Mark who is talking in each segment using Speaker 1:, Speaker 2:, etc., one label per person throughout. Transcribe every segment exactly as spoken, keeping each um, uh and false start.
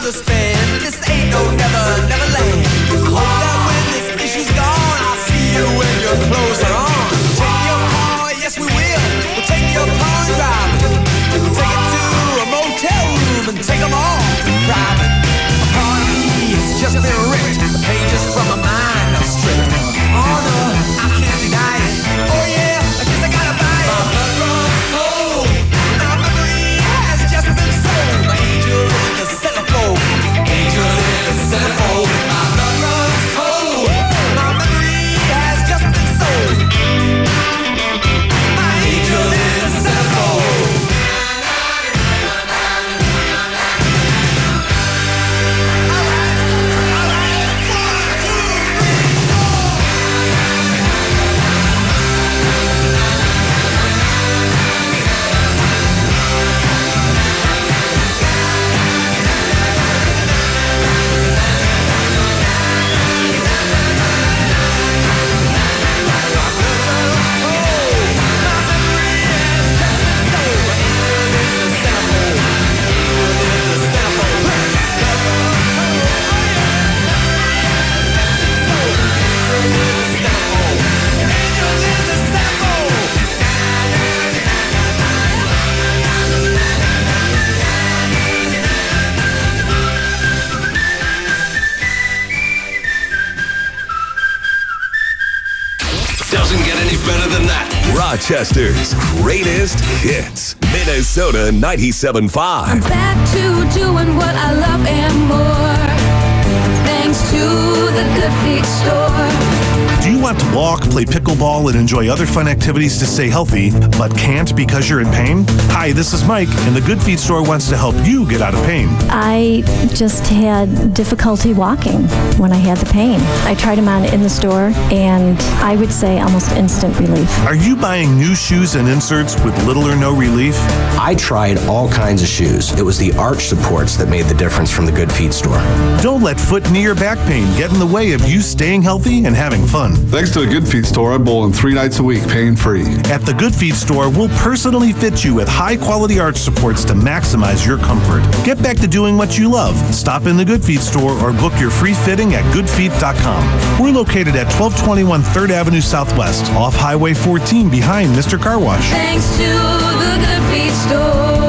Speaker 1: understand. This ain't no never, never land. Hope that when this issue's gone, I'll see you when your clothes are on. Take your car, yes we will. We'll take your car and drive it. Take it to a motel room and take them all private. A part of me has just been ripped. The pages from my mind are stripped. Oh no, I can't deny it. Oh yeah, I guess I gotta buy it. My blood runs cold. My memory has just been sold. My angel in the centerfold. Angel in the centerfold. My blood runs cold. My memory has just been sold. My angel in the centerfold.
Speaker 2: Rochester's greatest hits. Minnesota ninety-seven point five.
Speaker 3: I'm back to doing what I love and more. Thanks to the Good Feet Store.
Speaker 4: Do you want to walk, play pickleball, and enjoy other fun activities to stay healthy, but can't because you're in pain? Hi, this is Mike, and the Good Feet Store wants to help you get out of pain.
Speaker 5: I just had difficulty walking when I had the pain. I tried them on in the store, and I would say almost instant relief.
Speaker 4: Are you buying new shoes and inserts with little or no relief?
Speaker 6: I tried all kinds of shoes. It was the arch supports that made the difference from the Good Feet Store.
Speaker 4: Don't let foot, knee, or back pain get in the way of you staying healthy and having fun.
Speaker 7: Thanks to the Good Feet Store, I bowl in three nights a week, pain-free.
Speaker 4: At the Good Feet Store, we'll personally fit you with high-quality arch supports to maximize your comfort. Get back to doing what you love. Stop in the Good Feet Store or book your free fitting at good feet dot com. We're located at twelve twenty-one third Avenue Southwest, off Highway fourteen behind Mister Car Wash.
Speaker 3: Thanks to the Good Feet Store.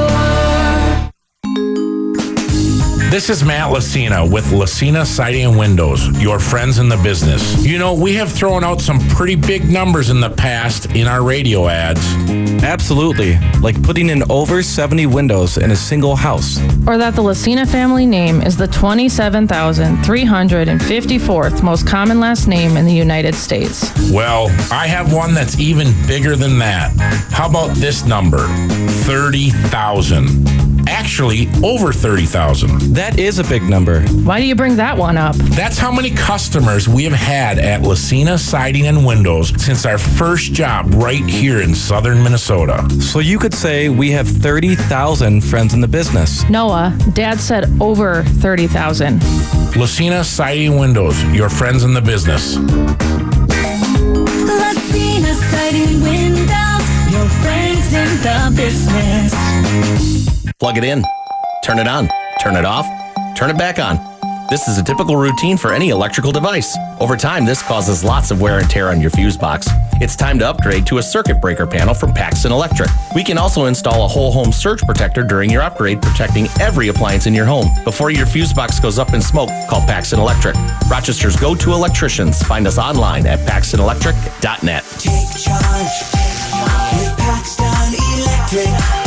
Speaker 8: This is Matt Lucina with Lucina Siding and Windows, your friends in the business. You know, we have thrown out some pretty big numbers in the past in our radio ads.
Speaker 9: Absolutely, like putting in over seventy windows in a single house.
Speaker 10: Or that the Lucina family name is the twenty-seven thousand three hundred fifty-fourth most common last name in the United States.
Speaker 8: Well, I have one that's even bigger than that. How about this number? thirty thousand. Actually, over thirty thousand.
Speaker 9: That is a big number.
Speaker 10: Why do you bring that one up?
Speaker 8: That's how many customers we have had at Lucina Siding and Windows since our first job right here in southern Minnesota.
Speaker 9: So you could say we have thirty thousand friends in the business.
Speaker 10: Noah, Dad said over thirty thousand.
Speaker 8: Lucina Siding and Windows, your friends in the business.
Speaker 3: Lucina Siding and Windows, your friends in the business.
Speaker 6: Plug it in, turn it on, turn it off, turn it back on. This is a typical routine for any electrical device. Over time, this causes lots of wear and tear on your fuse box. It's time to upgrade to a circuit breaker panel from Paxton Electric. We can also install a whole home surge protector during your upgrade, protecting every appliance in your home. Before your fuse box goes up in smoke, call Paxton Electric. Rochester's go-to electricians. Find us online at paxton electric dot net.
Speaker 1: Take charge with Paxton Electric.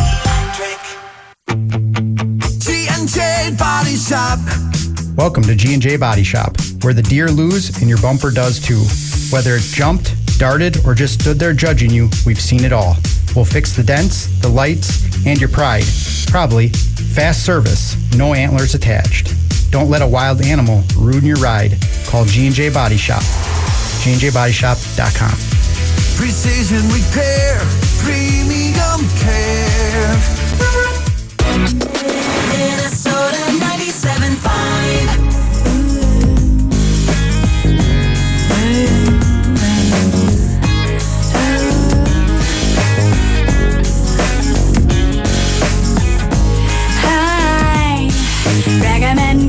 Speaker 1: G and J Body Shop.
Speaker 11: Welcome to G and J Body Shop, where the deer lose and your bumper does too. Whether it jumped, darted, or just stood there judging you, we've seen it all. We'll fix the dents, the lights, and your pride. Probably. Fast service, no antlers attached. Don't let a wild animal ruin your ride. Call G and J Body Shop. G and J body shop dot com.
Speaker 1: Precision repair, premium care. Minnesota ninety-seven point five.
Speaker 3: Hi, recommend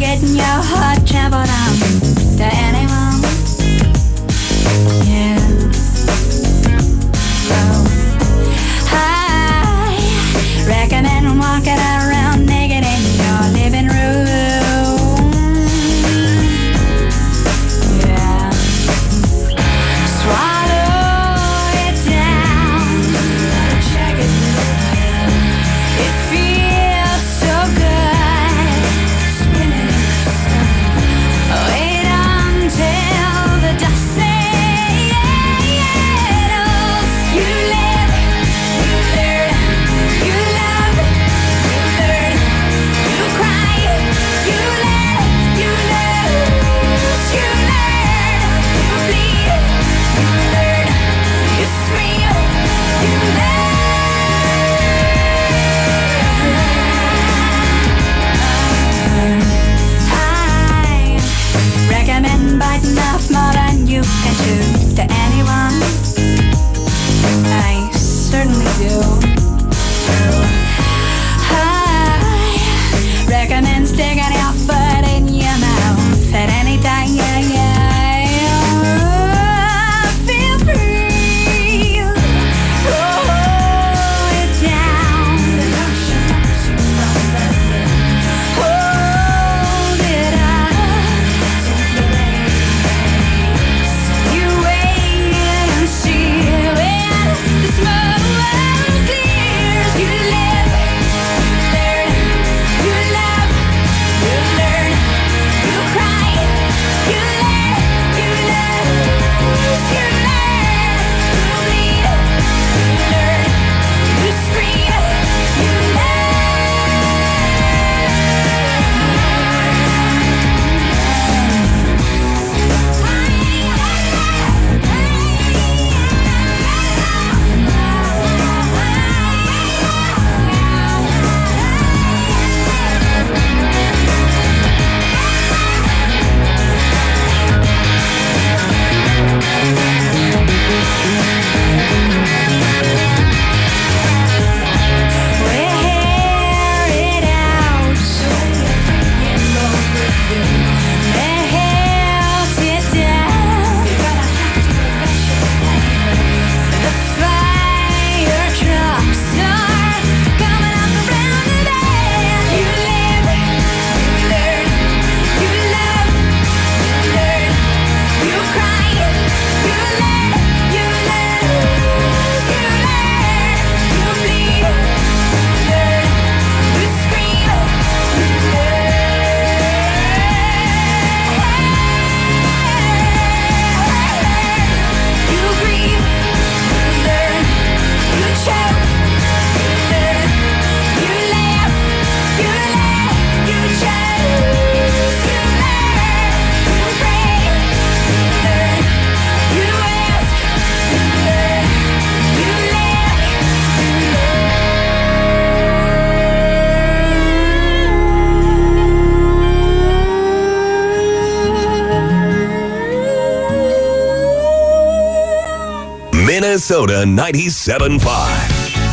Speaker 2: Minnesota ninety-seven point five.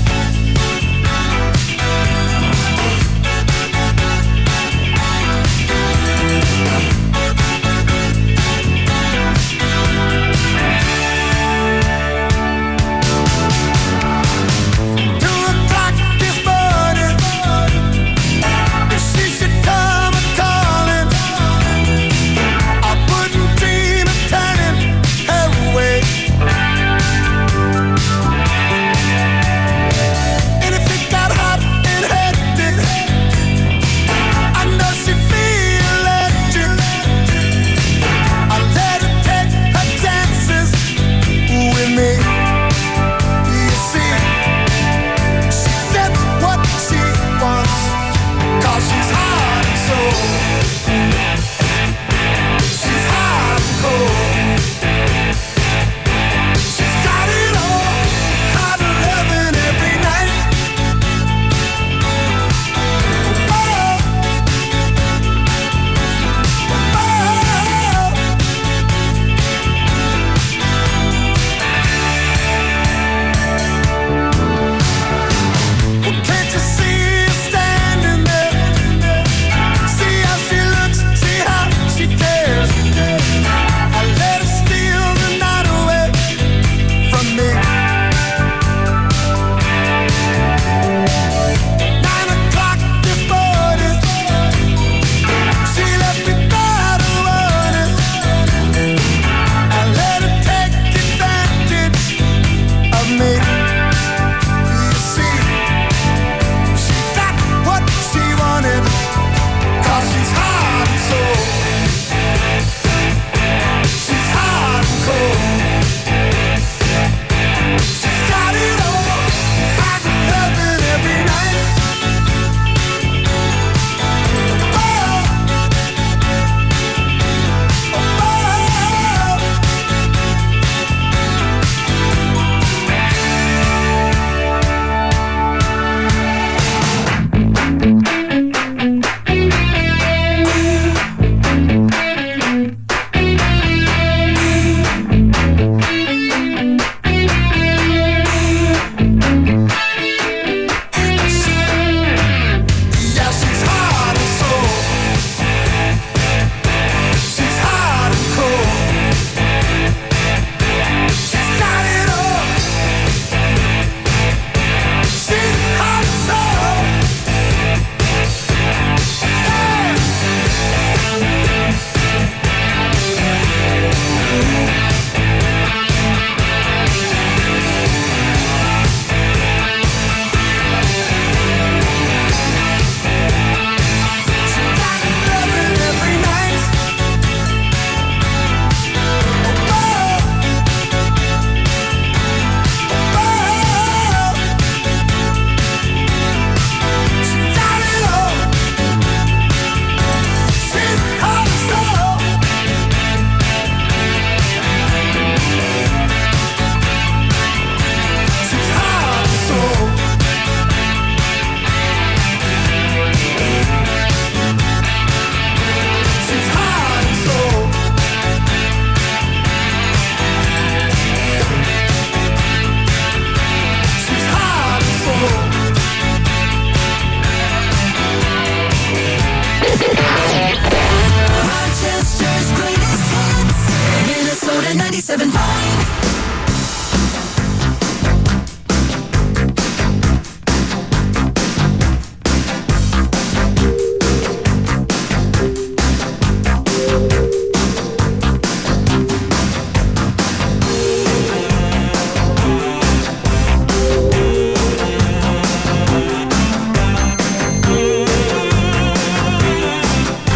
Speaker 3: ninety-seven point five.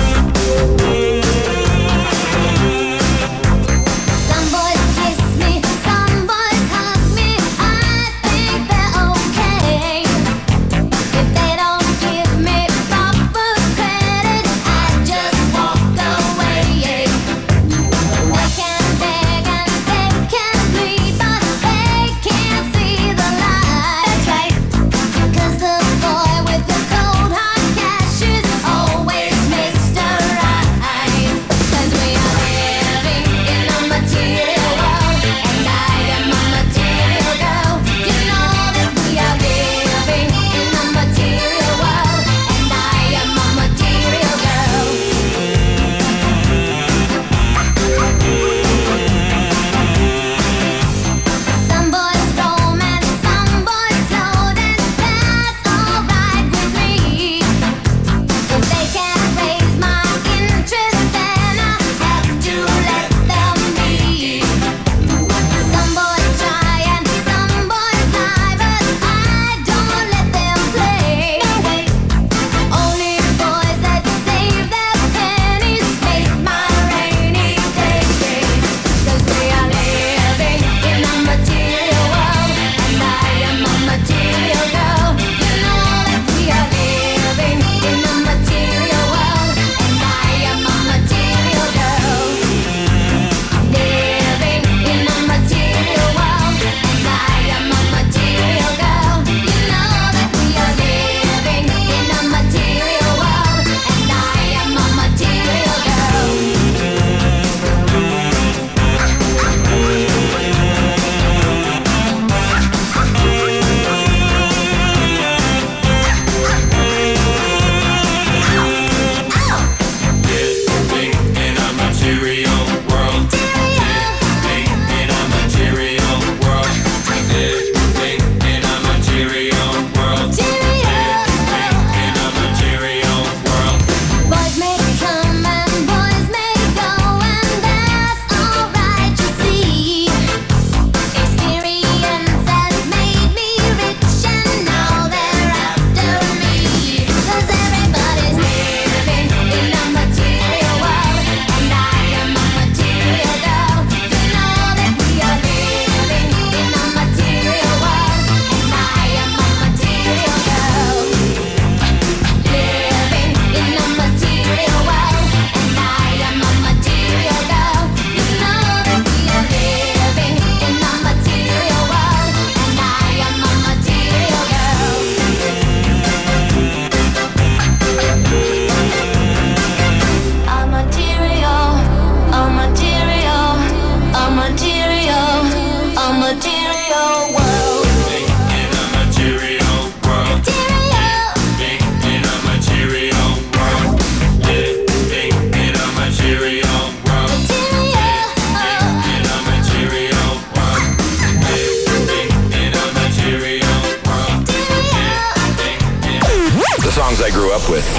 Speaker 12: Some boys kiss me,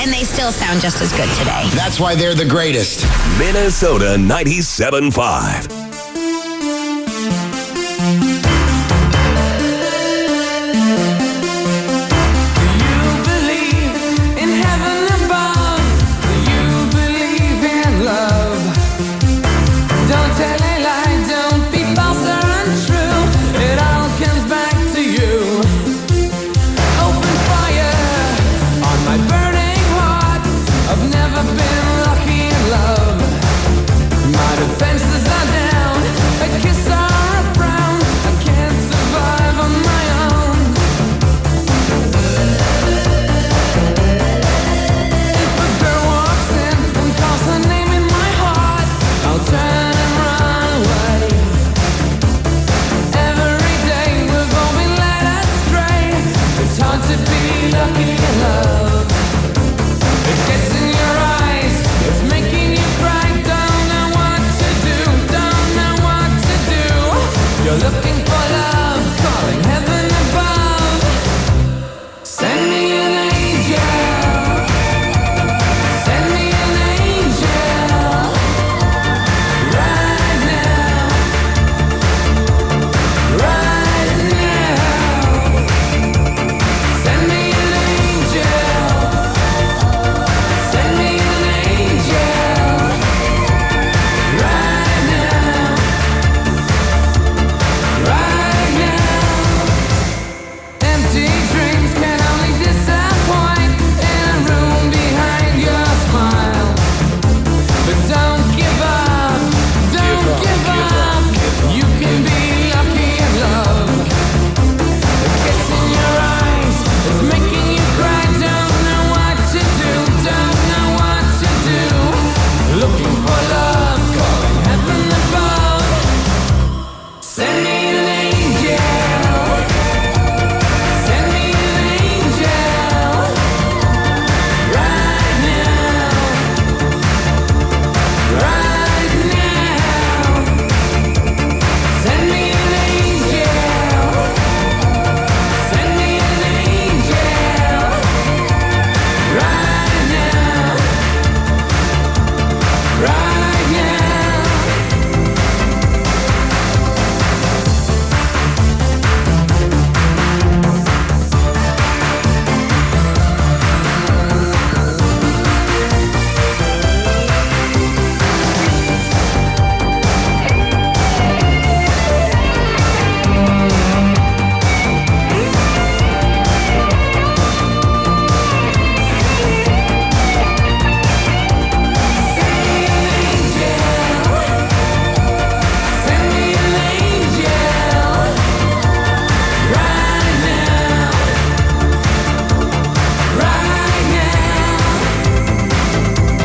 Speaker 12: and they still sound just as good today.
Speaker 13: That's why they're the greatest.
Speaker 2: Minnesota ninety-seven point five.
Speaker 1: Fences are down, a kiss or a frown. I can't survive on my own. If a girl walks in and calls her name in my heart, I'll turn and run away. Every day we've all been led astray. It's hard to be lucky in love. It gets in your eyes, it's making you cry. You're looking for love, calling heaven above. Send me an angel. Send me an angel. Right now. Right now. Send me an angel. Send me an angel. Right now. Right now, empty dreams can only disappoint in a room behind your smile. But don't give up, don't give up. You can be lucky in love. It gets in your eyes, it's making you cry. Don't know what to do, don't know what to do. Looking for love, calling heaven above. Send me an angel. Send me an angel. Right now. Right now. Send me an angel. Send me an angel. Right now. Right now. Send me an angel. Right now. Right now.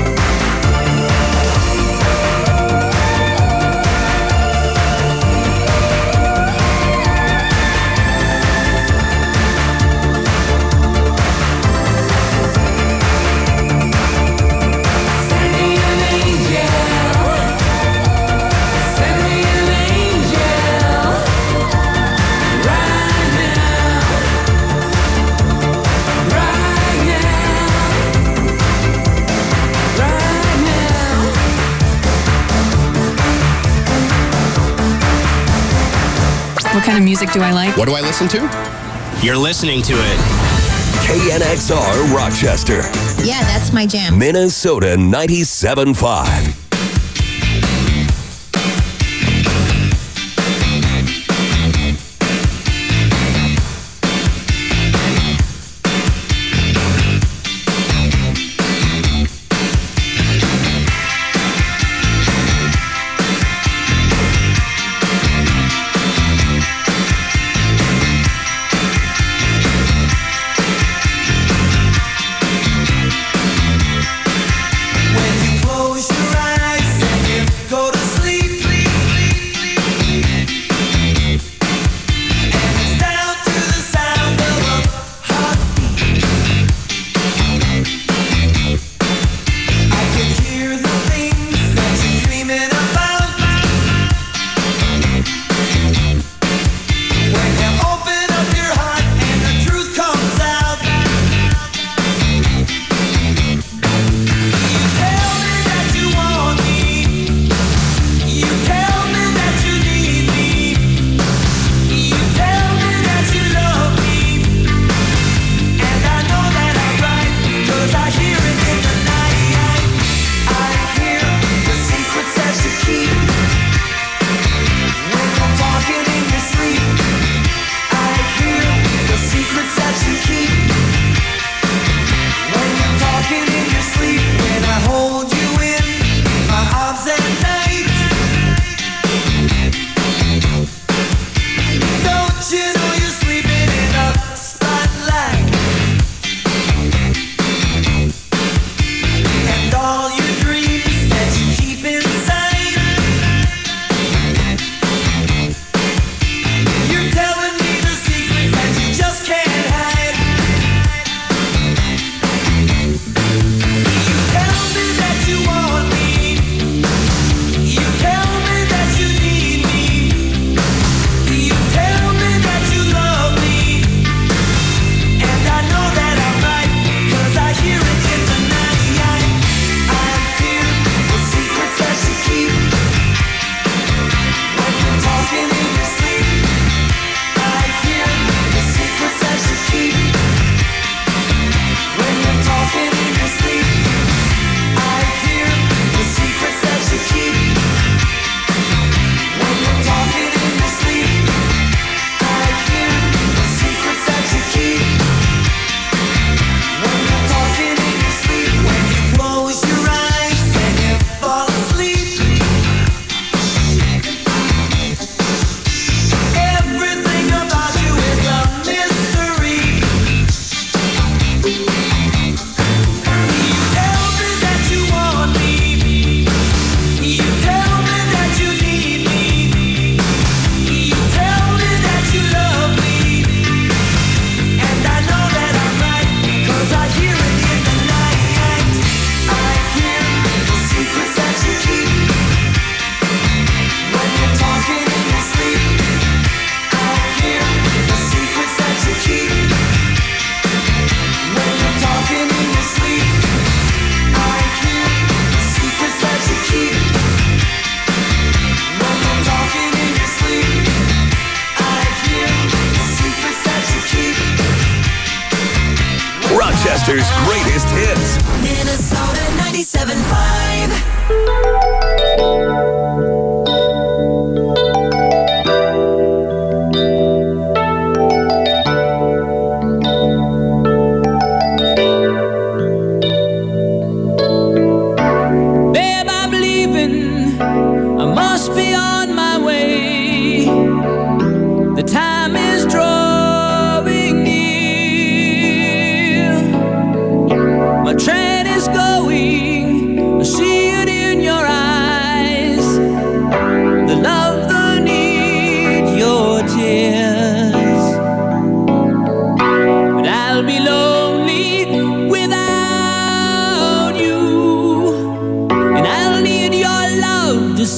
Speaker 1: Send me an angel. Send me an angel. Right now. Right now. Right now.
Speaker 14: What kind of music do I like?
Speaker 13: What do I listen to? You're listening to it.
Speaker 2: K N X R Rochester,
Speaker 12: Yeah, that's my jam.
Speaker 2: Minnesota ninety-seven point five.
Speaker 1: When you close your eyes.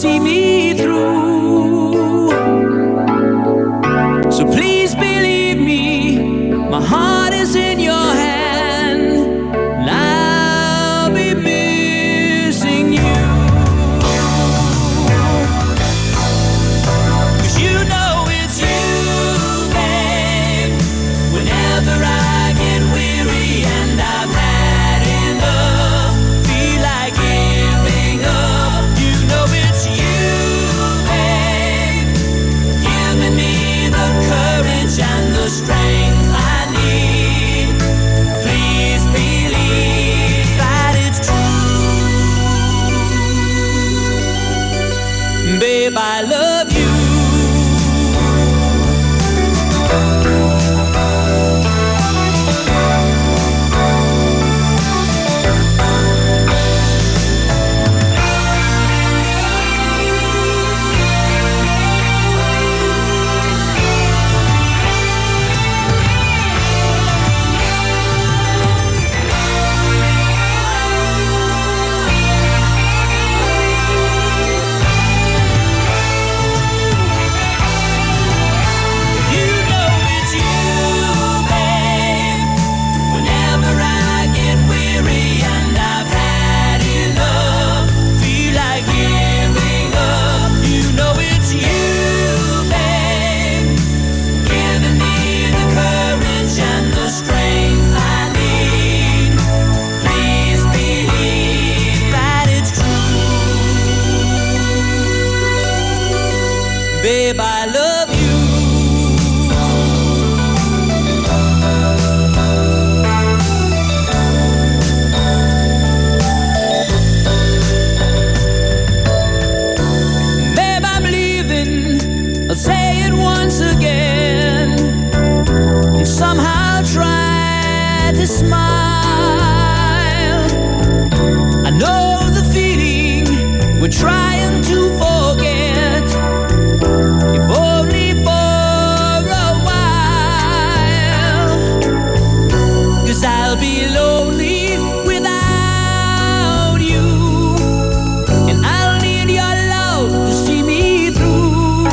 Speaker 1: see me through. So please believe me, my heart is in your hand, and I'll be missing you. 'Cause you know it's you, babe. Whenever I get weary and I've had enough, feel like giving up, you know it's you, babe. Giving me the courage and the strength I need. Please believe that it's true. Babe, I love you. You know it's you, babe. Whenever I get weary and I've had enough, feel like giving up, you know it's you, babe. Giving me the courage and the strength I need. Please believe that it's true. Babe, I love you. Babe, I'm leaving. I'll say it once again, and somehow try to smile. I know the feeling we're trying to forget, if only for a while. 'Cause I'll be lonely without you, and I'll need your love to see me through.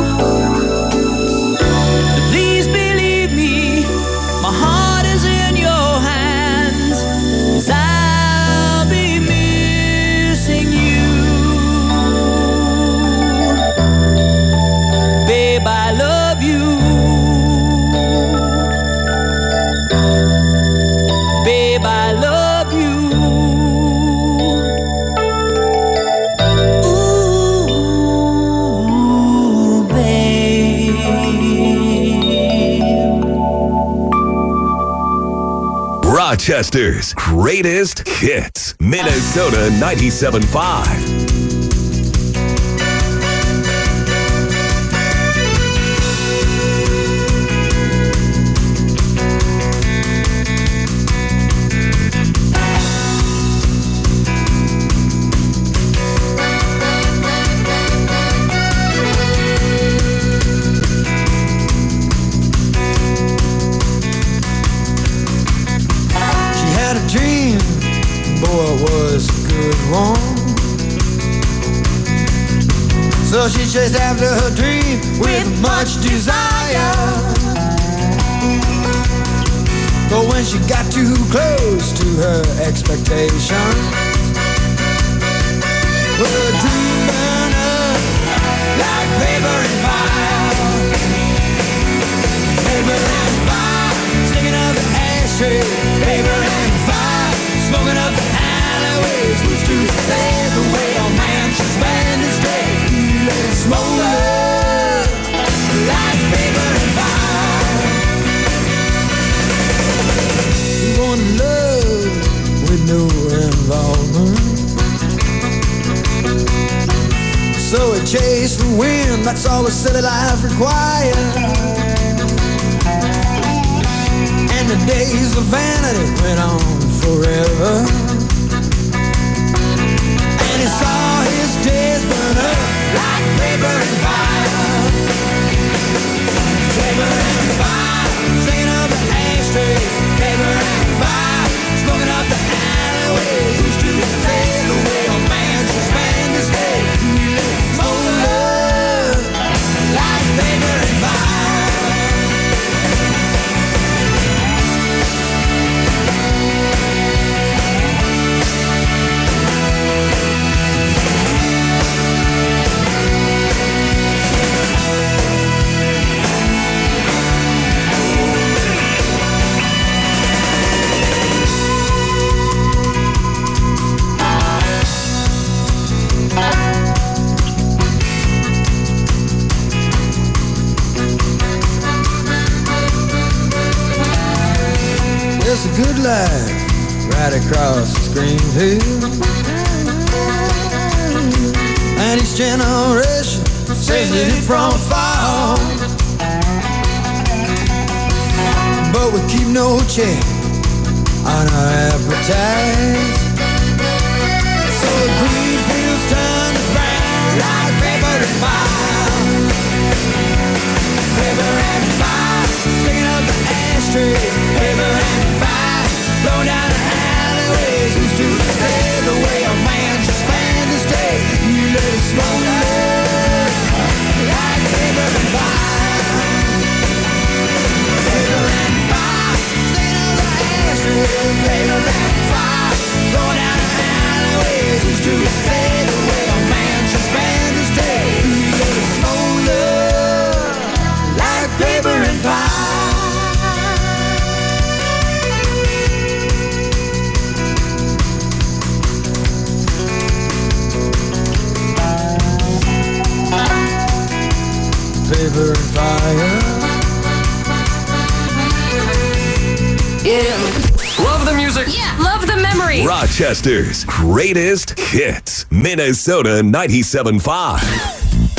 Speaker 1: So please believe me, my heart is in your hands, 'cause I'll be missing you. Babe, I love you. Babe, I love you. Ooh, babe.
Speaker 2: Rochester's greatest hits. Minnesota ninety-seven point five.
Speaker 1: She had a dream, boy, it was a good one. So she chased after her dream with much desire. But when she got too close to her expectations, well, her dream burned up like paper and fire. Paper and fire, sticking up the ashtray. Paper and fire, smoking up the alleyways. Who's to say the way a man should spend his day? Let it smolder like paper and fire. You want love with no involvement, so it chased the wind. That's all the silly life required. And the days of vanity went on forever, and he saw his days burn up like paper and fire. Paper and fire, singing up the ashtray. Paper and fire, smoking up the alleyways. Who's to say the way a man should spend his day? life right across the screen too. And each generation says it from afar, but we keep no check on our appetite. So the green fields turn to brown like paper and fire. Paper and fire, sticking up the ashtray. Paper and fire, blow down the alleyways. Who's to say the way a man should spend his day? You let it smolder like paper and fire. Paper and fire, sticking up the ashtray. Paper and fire, blow down the alleyways. Who's to say the way a man should spend his day? You let it smolder like paper and fire. Paper and fire.
Speaker 3: Yeah.
Speaker 2: Love the music.
Speaker 3: Yeah. Love the memory.
Speaker 2: Rochester's greatest hits. Minnesota ninety-seven point five.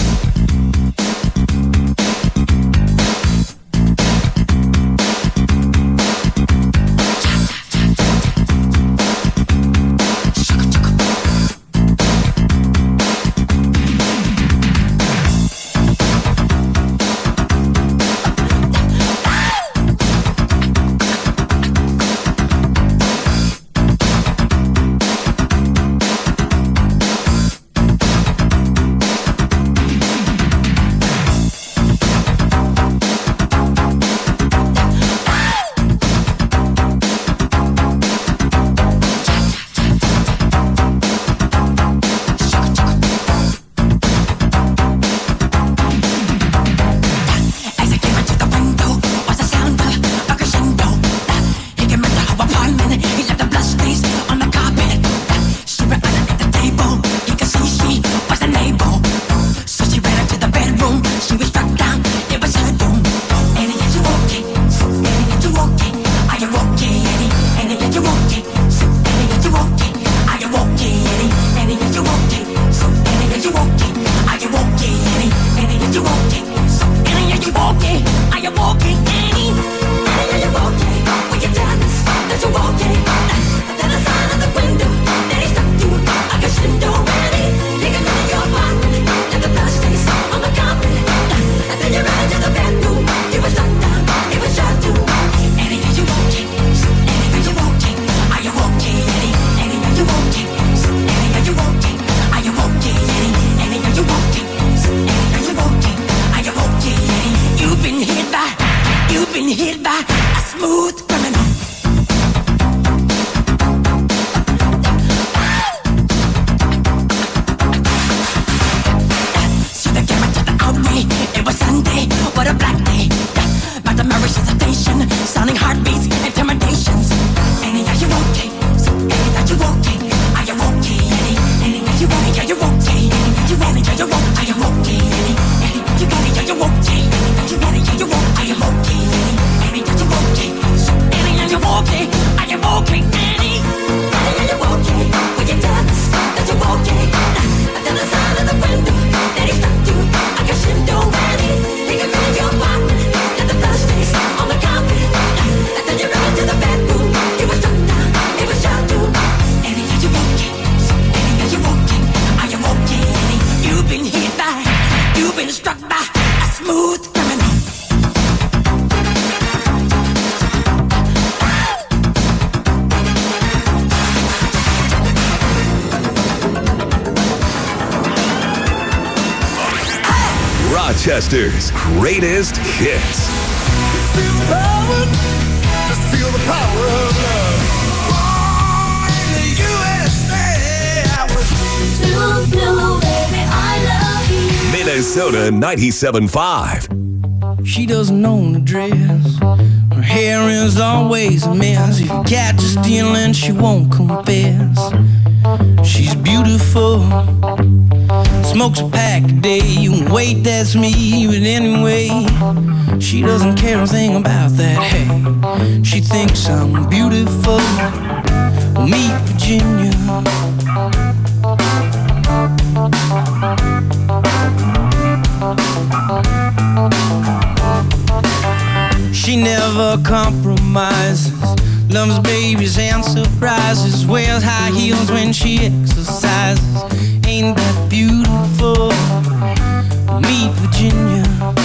Speaker 2: Rochester's greatest hits.
Speaker 1: Feel the power, just feel the power of love. Born in the U S A, I was too blue, baby, I love you.
Speaker 2: Minnesota ninety-seven point five.
Speaker 15: She doesn't own a dress. Her hair is always a mess. If you catch her stealing, she won't confess. She's beautiful, smokes a pack a day. You can wait, that's me, but anyway, she doesn't care a thing about that. Hey, she thinks I'm beautiful. Well, meet Virginia. She never compromises, loves babies and surprises, wears high heels when she exercises. Ain't that beautiful? Meet Virginia.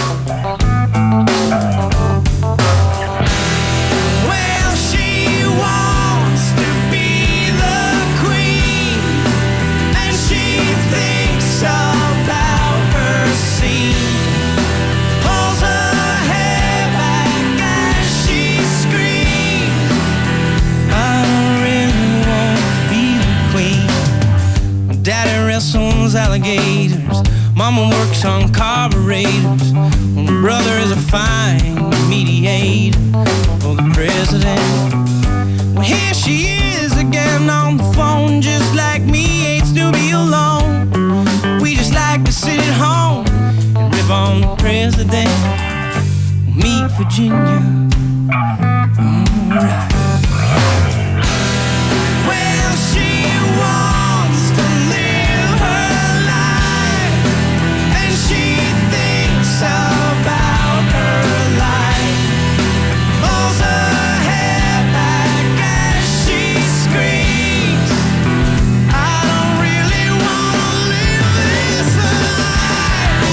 Speaker 15: Well, she wants to be the queen, and she thinks about her scene. Pulls her hair back as she screams, I don't really want to be the queen. Daddy wrestles alligators, Mama works on carburetors. My brother is a fine mediator for the president. Well, here she is again on the phone, just like me, hates to be alone. We just like to sit at home and rip on the president. Meet Virginia. All right. Well, she wants to live her life, and she thinks about her life. Pulls her hair back as she screams, I don't really want to live this life.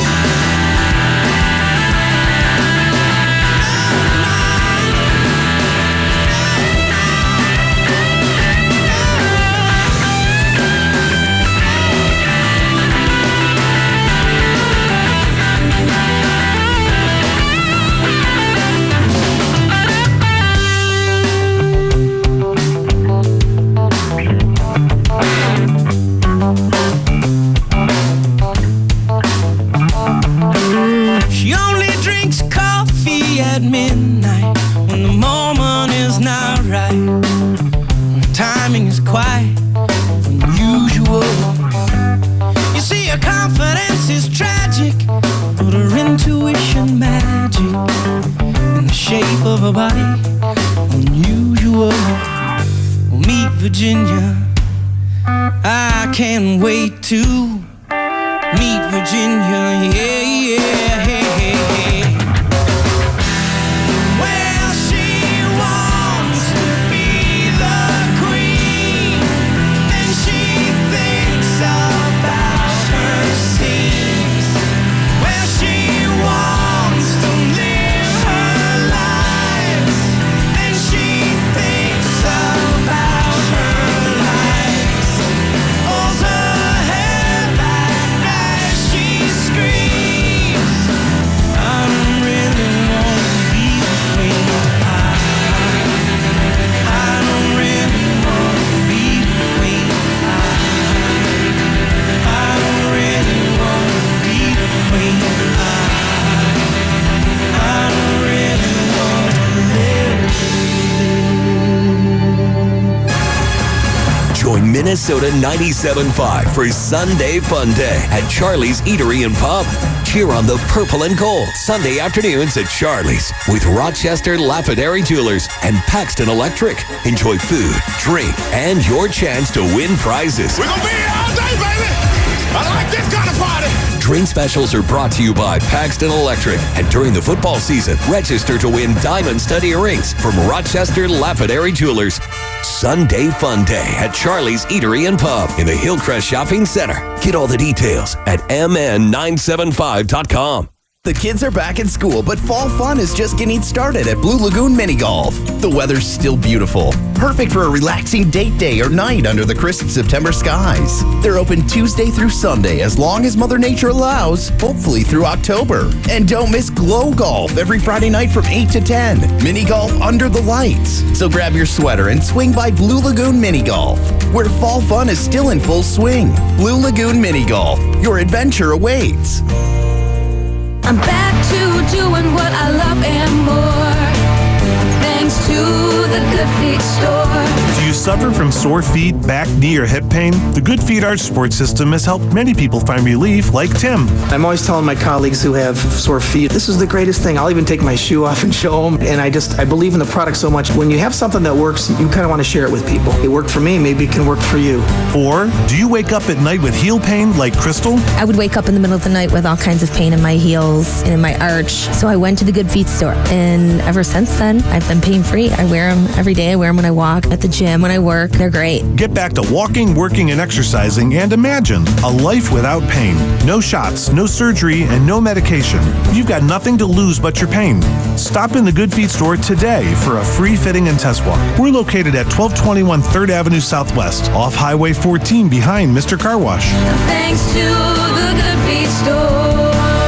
Speaker 15: She only drinks coffee at midnight when the moment is not right. Timing is quite unusual. You see, her confidence is tragic, but her intuition magic, and the shape of her body unusual. Well, meet Virginia. I can't wait to meet Virginia. Yeah, yeah, hey, hey, hey. Well, she wants to be the queen, and she thinks about her scenes. Well, she wants to live her life, and she thinks about her life. Pulls her hair back as she screams, I don't really want to be the queen. I, I don't really want to be the queen. I, I don't really want to be the queen. I, I don't really want to live.
Speaker 2: Join Minnesota ninety-seven point five for Sunday Fun Day at Charlie's Eatery and Pub. Cheer on the purple and gold Sunday afternoons at Charlie's with Rochester Lapidary Jewelers and Paxton Electric. Enjoy food, drink, and your chance to win prizes.
Speaker 1: We're gonna be here all day, baby. I like this kind of party.
Speaker 2: Drink specials are brought to you by Paxton Electric. And during the football season, register to win diamond stud earrings from Rochester Lapidary Jewelers. Sunday Fun Day at Charlie's Eatery and Pub in the Hillcrest Shopping Center. Get all the details at m n nine seven five dot com.
Speaker 16: The kids are back in school, but fall fun is just getting started at Blue Lagoon Mini Golf. The weather's still beautiful, perfect for a relaxing date day or night under the crisp September skies. They're open Tuesday through Sunday as long as Mother Nature allows, hopefully through October. And don't miss Glow Golf every Friday night from eight to ten. Mini golf under the lights. So grab your sweater and swing by Blue Lagoon Mini Golf, where fall fun is still in full swing. Blue Lagoon Mini Golf, your adventure awaits.
Speaker 3: I'm back to doing what I love and more, thanks to the Good Feet store.
Speaker 4: Do you you suffer from sore feet, back, knee, or hip pain? The Good Feet Arch Support System has helped many people find relief, like Tim.
Speaker 17: I'm always telling my colleagues who have sore feet, this is the greatest thing. I'll even take my shoe off and show them. And I just, I believe in the product so much. When you have something that works, you kind of want to share it with people. It worked for me, maybe it can work for you.
Speaker 4: Or do you wake up at night with heel pain like Crystal?
Speaker 18: I would wake up in the middle of the night with all kinds of pain in my heels and in my arch. So I went to the Good Feet store. And ever since then, I've been pain-free. I wear them every day. I wear them when I walk, at the gym, when I work. They're great.
Speaker 4: Get back to walking, working, and exercising, and imagine a life without pain. No shots, no surgery, and no medication. You've got nothing to lose but your pain. Stop in the Good Feet store today for a free fitting and test walk. We're located at twelve twenty-one third Avenue Southwest, off Highway fourteen behind Mister Car Wash.
Speaker 3: Thanks to the Good Feet store.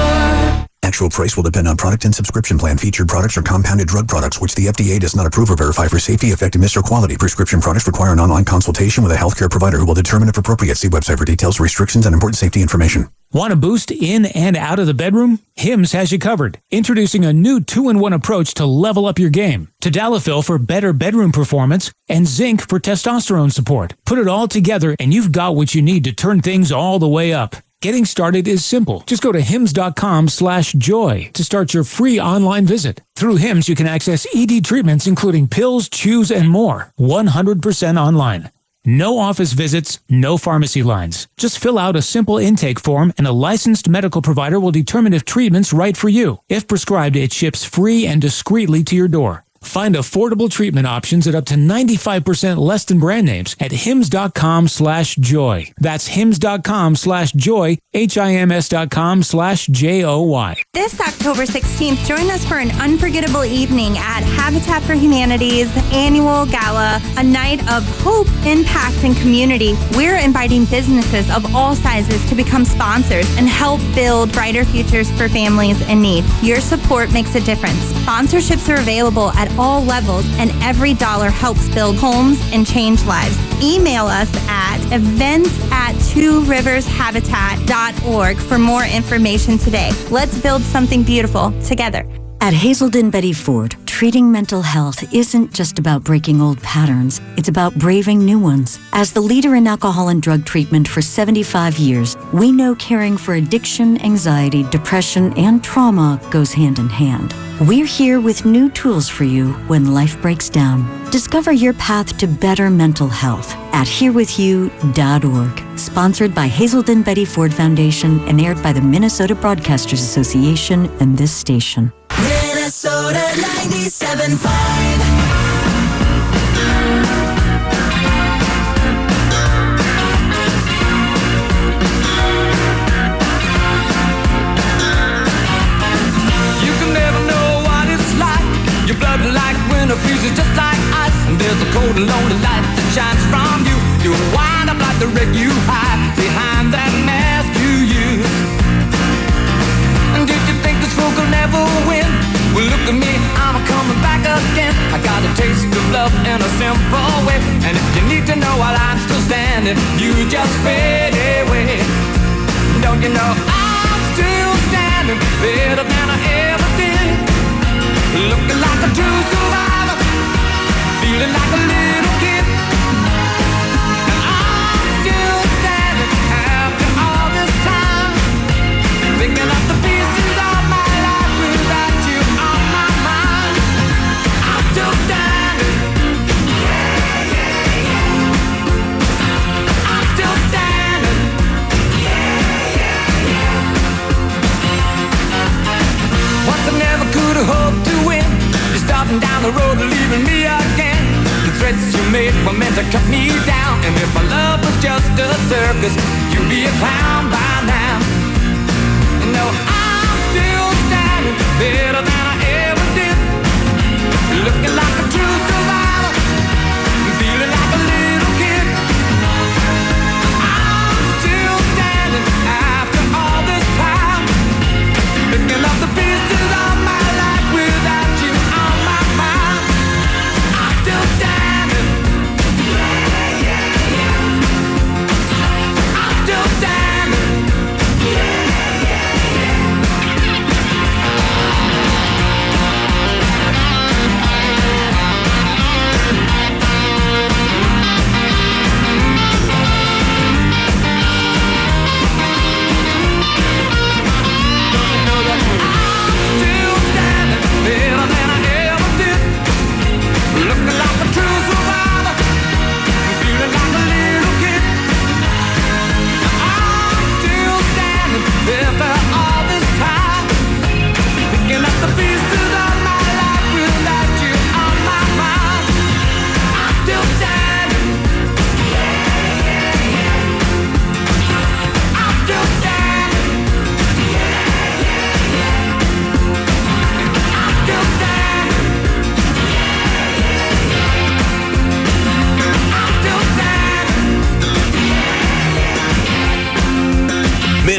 Speaker 19: Actual price will depend on product and subscription plan. Featured products are compounded drug products, which the F D A does not approve or verify for safety, effectiveness, or quality. Prescription products require an online consultation with a healthcare provider who will determine if appropriate. See website for details, restrictions, and important safety information.
Speaker 20: Want a boost in and out of the bedroom? Hims has you covered. Introducing a new two-in-one approach to level up your game. Tadalafil for better bedroom performance and zinc for testosterone support. Put it all together and you've got what you need to turn things all the way up. Getting started is simple. Just go to hims.com slash joy to start your free online visit. Through Hims, you can access E D treatments including pills, chews, and more. one hundred percent online. No office visits, no pharmacy lines. Just fill out a simple intake form and a licensed medical provider will determine if treatment's right for you. If prescribed, it ships free and discreetly to your door. Find affordable treatment options at up to ninety-five percent less than brand names at hims.com slash joy. That's hims.com slash joy, H-I-M-S dot com slash J O Y.
Speaker 21: This October sixteenth, join us for an unforgettable evening at Habitat for Humanity's annual gala, a night of hope, impact, and community. We're inviting businesses of all sizes to become sponsors and help build brighter futures for families in need. Your support makes a difference. Sponsorships are available at all levels, and every dollar helps build homes and change lives. Email us at events at two rivers habitat dot org for more information today. Let's build something beautiful together.
Speaker 22: At Hazelden Betty Ford, treating mental health isn't just about breaking old patterns, it's about braving new ones. As the leader in alcohol and drug treatment for seventy-five years, we know caring for addiction, anxiety, depression, and trauma goes hand in hand. We're here with new tools for you when life breaks down. Discover your path to better mental health at here with you dot org. Sponsored by Hazelden Betty Ford Foundation and aired by the Minnesota Broadcasters Association and this station.
Speaker 15: Minnesota ninety-seven point five.
Speaker 1: Your blood like winter freezes just like ice. And there's a cold and lonely light that shines from you. You wind up like the wreck you hide behind that mask you use. And did you think this fool could never win? Well, look at me, I'm coming back again. I got a taste of love in a simple way. And if you need to know while I'm still standing, you just fade away. Don't you know I'm still standing better than I ever did? Looking like a true survivor, feeling like a little kid. And I'm still standing after all this time, picking up the pieces of my life without you on my mind. I'm still standing. Yeah, yeah, yeah. I'm still standing. Yeah, yeah, yeah. Once I never could have hoped to win. You're starting down the road and leaving me again. The threats you made were meant to cut me down. And if my love was just a circus, you'd be a clown by now. You know I'm still standing better than I ever did. Looking like a true survivor, feeling like a little kid. I'm still standing after all this time, picking up the pieces of my life without you on my mind. I'm still standing. Yeah, yeah, yeah. I'm still standing. Yeah,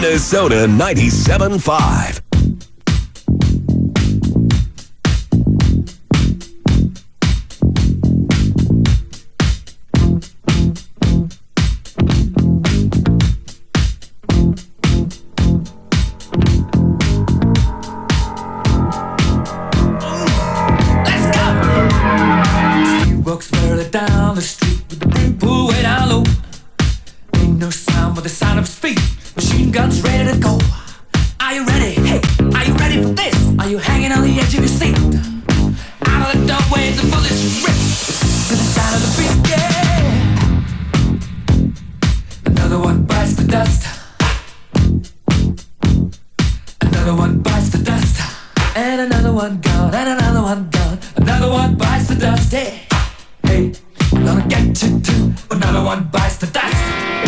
Speaker 2: Minnesota ninety-seven point five.
Speaker 1: Walks further down the street with the brim pulled way down low. Ain't no sound but the sound of his feet. Machine guns ready to go. Are you ready? Hey, are you ready for this? Are you hanging on the edge of your seat? Out of the doorway, the bullets rip to the sound of the beat. Yeah. Another one bites the dust. Another one bites the dust. And another one gone. And another one gone. Another one bites the dust. Hey. Hey, I'm gonna get you too. Another one bites the dust.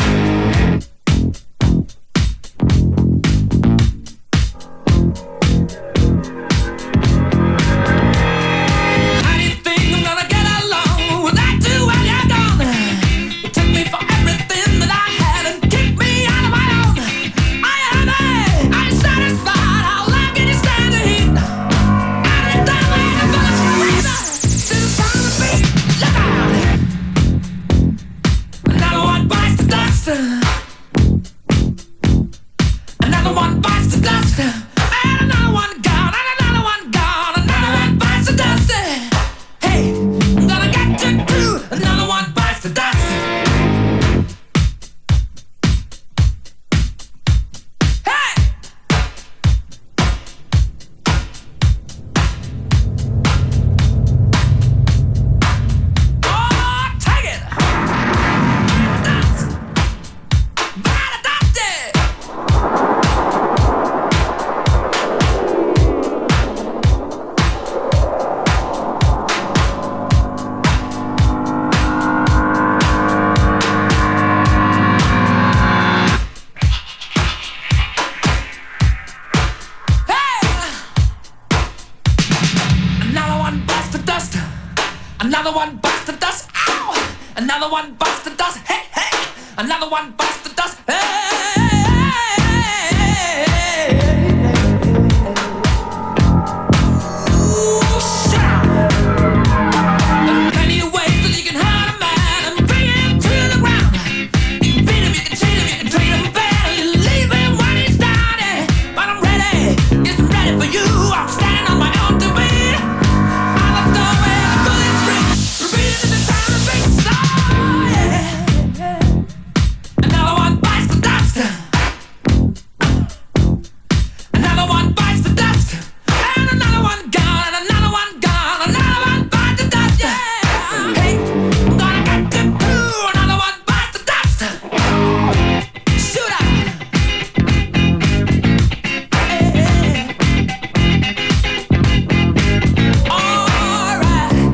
Speaker 1: How do you think I'm gonna get along without you when you're gone? You took me for everything that I had and kicked me out of my own. Are you happy? Are you satisfied? How long can you stand the heat? Out of the doorway, the bullets rip to the sound of the beat. Another one bites the dust. Another one bites the dust. And another one gone. And another one gone. Another one bites the dust. Hey, I'm gonna get you too. Another one bites the dust. Hey! Oh, take it! Another one bites the dust. Another one bites the dust. Ow! Another one bites the dust. Hey, hey! Another one bites the dust. Hey! Ooh, shut up! There are plenty of ways that you can hurt a man and bring him to the ground. You can beat him, you can cheat him, you can treat him bad, you leave him when he's down. Yeah. But I'm ready, yes, I'm ready for you. I'm standing on my own two feet. Out of the doorway, the bullets ring, repeating in the sound of big song. Yeah. Another one bites the dust. Another one bites the dust. And another one gone. And another one gone. Another one bites the dust. Yeah. Hey, I'm gonna get you too. Another one bites the dust. Shoot up. Hey, hey. All right.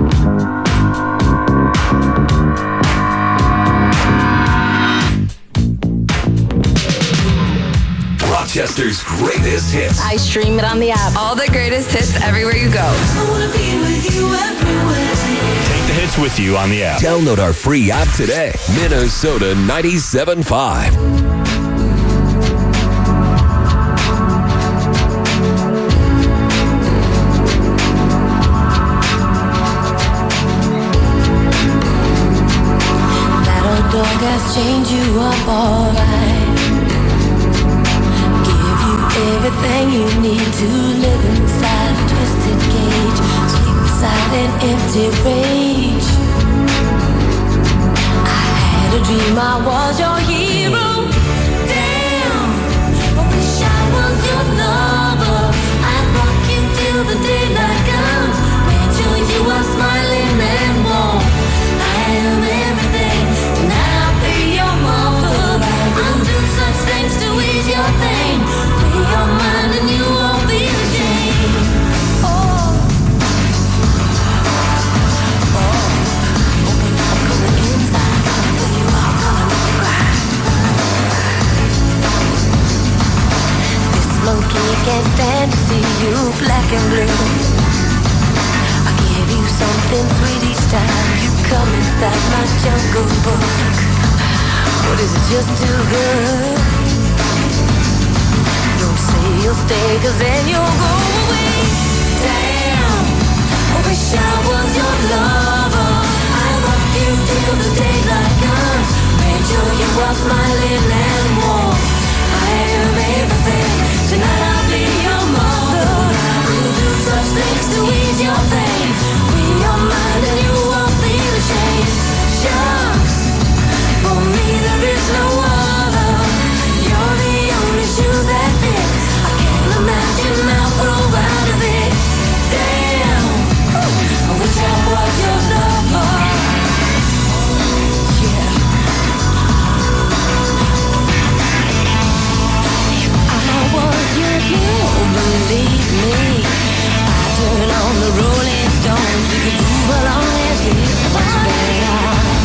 Speaker 2: Rochester's greatest hits.
Speaker 3: I stream it on the app. All the greatest hits everywhere you go.
Speaker 5: Take the hits with you on the app.
Speaker 2: Download our free app today. Minnesota ninety-seven point five.
Speaker 3: That old dog has changed you up alright. Give you everything you need to live inside a twisted cage. Sleep beside an empty rage. I had a dream I was your hero. Damn, I wish I was your lover. I'd rock you till the daylight comes. Made sure you are smiling and warm. I am everything, and I'll be your mother. I'll do such things to ease your pain. Free your mind and you won't be ashamed. Oh, oh, I'm coming inside. When you are gonna make me cry. This monkey can't stand to see you black and blue. I give you something sweet each time you come inside my jungle book. But is it just too good? you'll stay, cause then you'll go away. Damn, I wish I was your lover. I rock you till the daylight comes. Made sure you are smiling and warm. I am everything. Tonight I'll be your mother. We'll do such things to ease your pain. Free your mind and you won't feel ashamed. Shucks, for me there is no other. You're the only shoe that fits. I can't imagine I'll grow out of it. Damn, I wish I was your lover. Yeah. If I was your girl, believe me, I'd turn on the Rolling Stones. We could move along and feel much better.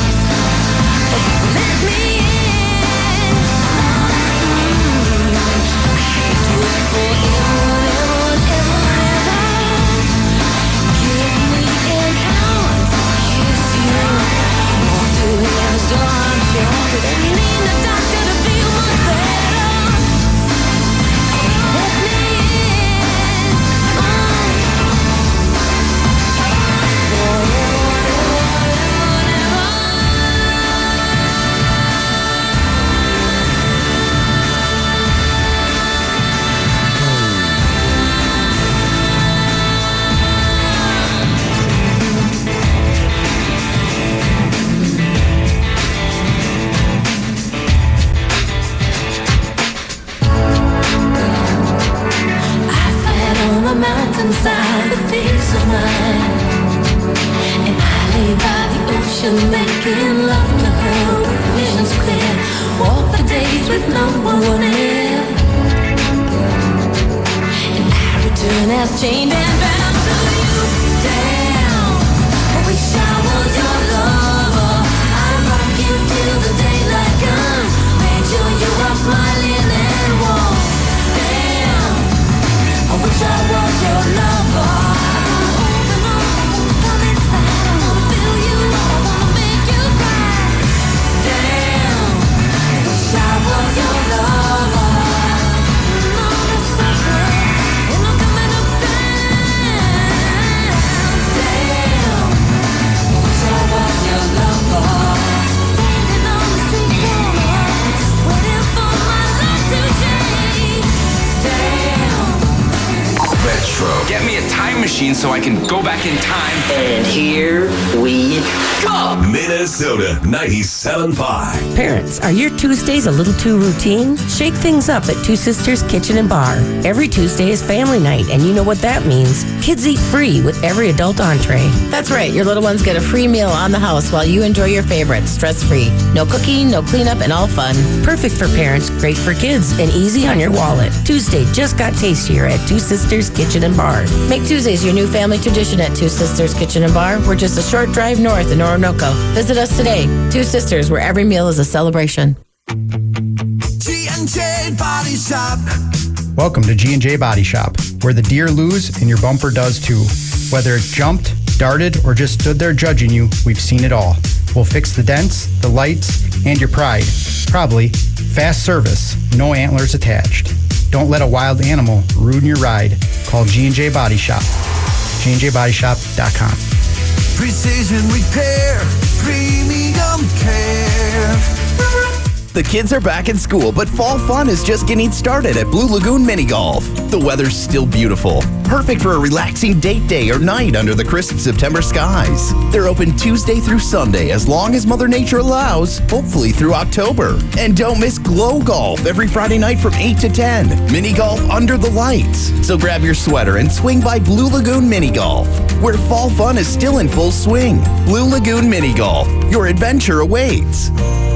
Speaker 3: Let me in. Mm, I could do it forever, ever, ever, ever. Give me an hour to kiss you. Walk through heaven's door, I'm sure. Don't need a doctor to feel much better. Let me in. On the mountainside, a peace of mind. And I lay by the ocean, making love to her with visions clear. Walk the days with no one near. And I return as chained and bound to you. Damn, I wish I was your lover. I rock you till the daylight comes. Make sure you are smiling and warm. Damn, I wish I was your lover. Open up, come inside. I wanna feel you, I wanna make you cry. Damn, I wish I was your lover. And all the suffering, and I'm coming up down. Damn, I wish I was your lover. Standing on the street corner, waiting for my life to change. Damn.
Speaker 7: Retro. Get me a time machine so I can go back in time.
Speaker 9: And here we
Speaker 7: go.
Speaker 2: Minnesota ninety-seven point five.
Speaker 9: Parents, are your Tuesdays a little too routine? Shake things up at Two Sisters Kitchen and Bar. Every Tuesday is family night, and you know what that means. Kids eat free with every adult entree.
Speaker 12: That's right. Your little ones get a free meal on the house while you enjoy your favorites, stress-free. No cooking, no cleanup, and all fun.
Speaker 9: Perfect for parents, great for kids, and easy on your wallet. Tuesday just got tastier at Two Sisters Kitchen and Bar.
Speaker 12: Make Tuesdays your new family tradition at Two Sisters Kitchen and Bar. We're just a short drive north in Oronoco. Visit us today. Two Sisters, where every meal is a celebration.
Speaker 1: G and J Body Shop.
Speaker 11: Welcome to G and J Body Shop, where the deer lose and your bumper does too. Whether it jumped, darted, or just stood there judging you, we've seen it all. We'll fix the dents, the lights, and your pride. Probably. Fast service, no antlers attached. Don't let a wild animal ruin your ride. Call G and J Body Shop. G and J body shop dot com.
Speaker 1: Precision repair, premium care.
Speaker 16: The kids are back in school, but fall fun is just getting started at Blue Lagoon Mini Golf. The weather's still beautiful, perfect for a relaxing date day or night under the crisp September skies. They're open Tuesday through Sunday as long as Mother Nature allows, hopefully through October. And don't miss Glow Golf every Friday night from eight to ten. Mini golf under the lights. So grab your sweater and swing by Blue Lagoon Mini Golf, where fall fun is still in full swing. Blue Lagoon Mini Golf, your adventure awaits.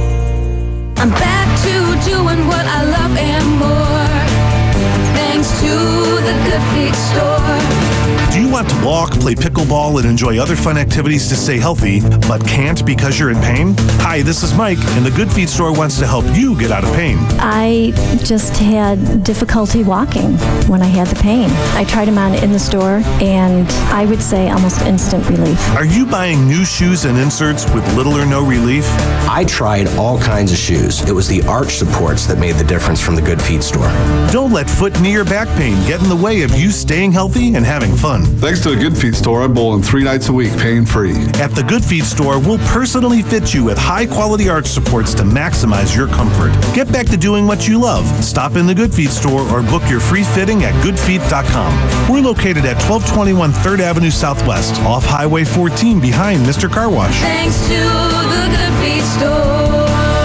Speaker 3: I'm back to doing what I love and more, thanks to the Good Feet store.
Speaker 4: Do you want to walk, play pickleball, and enjoy other fun activities to stay healthy, but can't because you're in pain? Hi, this is Mike, and the Good Feet store wants to help you get out of pain.
Speaker 8: I just had difficulty walking when I had the pain. I tried them on in the store, and I would say almost instant relief.
Speaker 4: Are you buying new shoes and inserts with little or no relief?
Speaker 10: I tried all kinds of shoes. It was the arch supports that made the difference from the Good Feet store.
Speaker 4: Don't let foot, knee, or back pain get in the way of you staying healthy and having fun.
Speaker 23: Thanks to the Good Feet store, I bowl in three nights a week, pain-free.
Speaker 4: At the Good Feet store, we'll personally fit you with high-quality arch supports to maximize your comfort. Get back to doing what you love. Stop in the Good Feet store or book your free fitting at good feet dot com. We're located at twelve twenty-one third Avenue Southwest, off Highway fourteen behind Mister Car Wash.
Speaker 3: Thanks to the Good Feet store.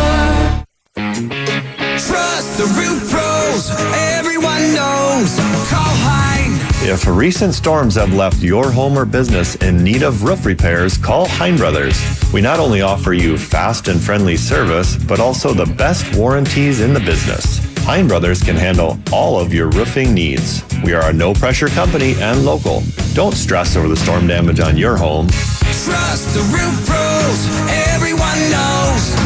Speaker 1: Trust the roof pros, everyone knows. Call Hein.
Speaker 24: If recent storms have left your home or business in need of roof repairs, call Hein Brothers. We not only offer you fast and friendly service, but also the best warranties in the business. Hein Brothers can handle all of your roofing needs. We are a no-pressure company and local. Don't stress over the storm damage on your home.
Speaker 1: Trust the roof pros, everyone knows.